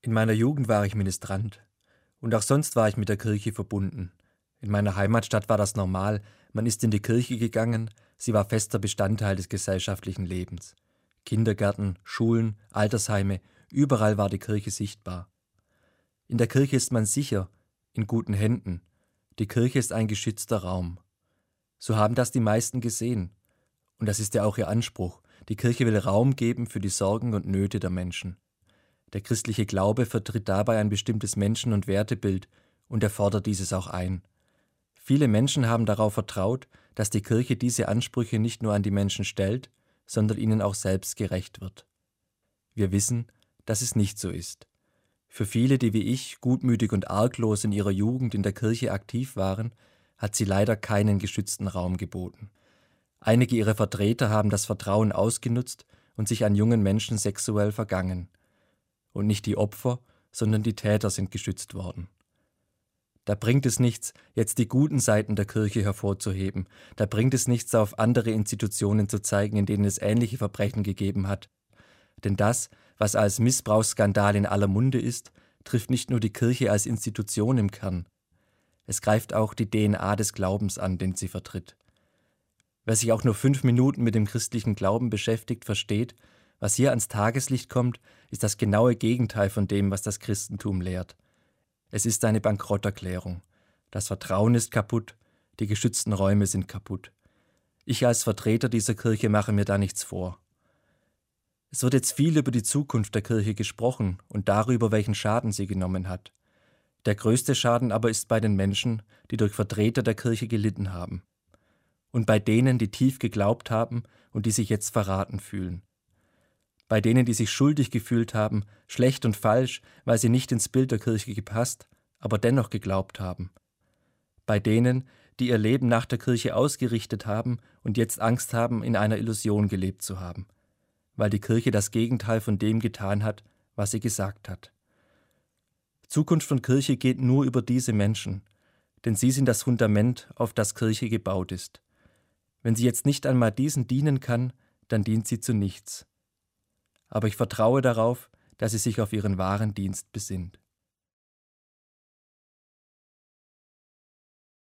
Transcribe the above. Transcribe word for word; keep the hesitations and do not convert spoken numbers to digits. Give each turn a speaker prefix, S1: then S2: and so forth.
S1: In meiner Jugend war ich Ministrant. Und auch sonst war ich mit der Kirche verbunden. In meiner Heimatstadt war das normal, man ist in die Kirche gegangen, sie war fester Bestandteil des gesellschaftlichen Lebens. Kindergärten, Schulen, Altersheime, überall war die Kirche sichtbar. In der Kirche ist man sicher, in guten Händen. Die Kirche ist ein geschützter Raum. So haben das die meisten gesehen. Und das ist ja auch ihr Anspruch. Die Kirche will Raum geben für die Sorgen und Nöte der Menschen. Der christliche Glaube vertritt dabei ein bestimmtes Menschen- und Wertebild und er fordert dieses auch ein. Viele Menschen haben darauf vertraut, dass die Kirche diese Ansprüche nicht nur an die Menschen stellt, sondern ihnen auch selbst gerecht wird. Wir wissen, dass es nicht so ist. Für viele, die wie ich gutmütig und arglos in ihrer Jugend in der Kirche aktiv waren, hat sie leider keinen geschützten Raum geboten. Einige ihrer Vertreter haben das Vertrauen ausgenutzt und sich an jungen Menschen sexuell vergangen. Und nicht die Opfer, sondern die Täter sind geschützt worden. Da bringt es nichts, jetzt die guten Seiten der Kirche hervorzuheben. Da bringt es nichts, auf andere Institutionen zu zeigen, in denen es ähnliche Verbrechen gegeben hat. Denn das, was als Missbrauchsskandal in aller Munde ist, trifft nicht nur die Kirche als Institution im Kern. Es greift auch die D N A des Glaubens an, den sie vertritt. Wer sich auch nur fünf Minuten mit dem christlichen Glauben beschäftigt, versteht, was hier ans Tageslicht kommt, ist das genaue Gegenteil von dem, was das Christentum lehrt. Es ist eine Bankrotterklärung. Das Vertrauen ist kaputt, die geschützten Räume sind kaputt. Ich als Vertreter dieser Kirche mache mir da nichts vor. Es wird jetzt viel über die Zukunft der Kirche gesprochen und darüber, welchen Schaden sie genommen hat. Der größte Schaden aber ist bei den Menschen, die durch Vertreter der Kirche gelitten haben. Und bei denen, die tief geglaubt haben und die sich jetzt verraten fühlen. Bei denen, die sich schuldig gefühlt haben, schlecht und falsch, weil sie nicht ins Bild der Kirche gepasst, aber dennoch geglaubt haben. Bei denen, die ihr Leben nach der Kirche ausgerichtet haben und jetzt Angst haben, in einer Illusion gelebt zu haben, weil die Kirche das Gegenteil von dem getan hat, was sie gesagt hat. Zukunft von Kirche geht nur über diese Menschen, denn sie sind das Fundament, auf das Kirche gebaut ist. Wenn sie jetzt nicht einmal diesen dienen kann, dann dient sie zu nichts. Aber ich vertraue darauf, dass sie sich auf ihren wahren Dienst besinnt.